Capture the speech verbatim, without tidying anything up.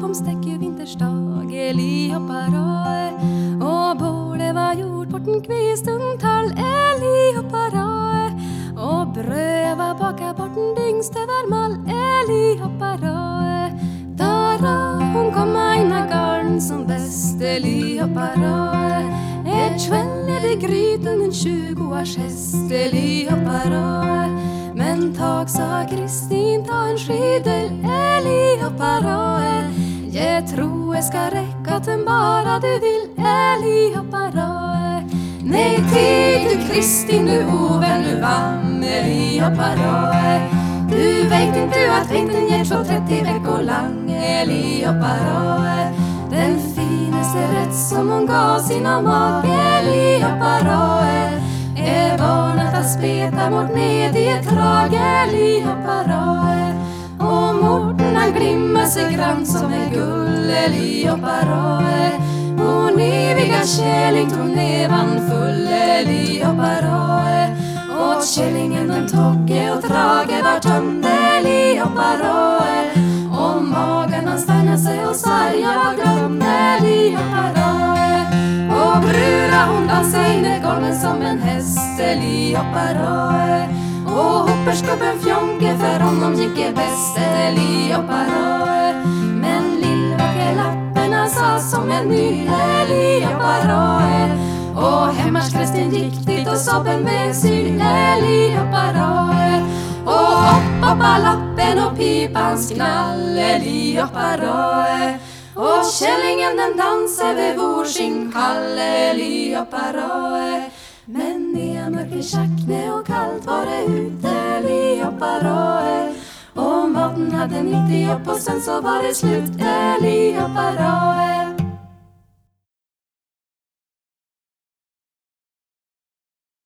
stekk i vintersdag, Eli hoppar av. Og bålet var gjort borten kvisten tall, Eli hoppar av. Og brød var baka borten dyngste var mal, Eli hoppar av. Dara hon kom inn av garden som best, Eli hoppar av. Et kveld i gryten en tjugoars hest, Eli hoppar av. Men tag, sa Kristin, ta en skidel, Eli hoppar av. Jeg tror jeg skal räcka till bara du vill, Eli hoppar av. Nej, tig du Kristin, du ovän, du vann, Eli hoppar av. Du vet inte att vintern ger så trettio veckor lang, Eli hoppar av. Den finaste rätt som hon gav sina mag, Eli hoppar av. Är barnet att speta mot ned i ett drag, Eli hoppar av. Och Morten han glimmar sig grann som en gull, Eli hoppar av. Hon eviga kärlek tog nevan full, Eli hoppar av. Och källingen den togge och drage var tömd, Eli hoppar av. Och magen han stannar sig och sarga var glömd, Eli hoppar av. Och brura hon dansar in i gången som en häst, Eli hoppar av. Och hopperskubben fjonke för honom gick det bäst, Eli hoppar av. Men lillvacke lapperna sa som en ny, Eli hoppar av. Och hemmars Kristin gick dit och sobben med syl, Eli hoppar av. Och hopp hoppa lappen och pipans knall, Eli hoppar av. Och källingen den dansar vid vår sin kall, Eli hoppar av. Men i mörker tjackne och kallt var det ute, Eli hoppar av. Och maten hade nittio upp och sen så var det slut, Eli hoppar av.